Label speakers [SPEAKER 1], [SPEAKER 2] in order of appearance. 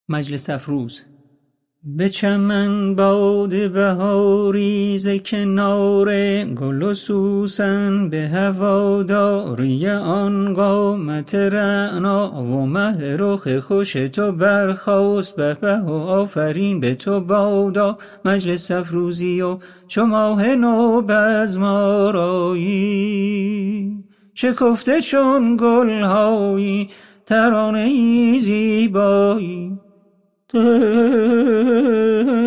[SPEAKER 1] مجلس افروز. به چمن باد بهاری ز کنار گل و سوسن، به هواداری آن قامت رعنا و مه رخ خوش تو برخاست. به و آفرین به تو بادا مجلس افروزی و چو ماه نو بزم آرایی. شکفته چون گل‌هایی ترانه‌ای زیبایی،